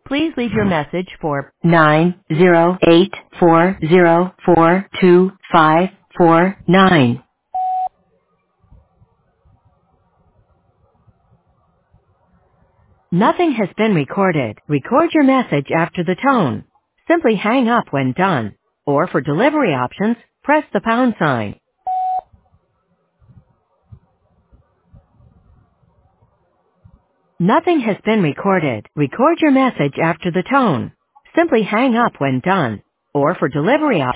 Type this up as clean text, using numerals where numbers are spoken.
Please leave your message for 90840425549. Nothing has been recorded. Record your message after the tone. Simply hang up when done. Or for delivery options, press the pound sign. Nothing has been recorded. Record your message after the tone. Simply hang up when done. Or for delivery options,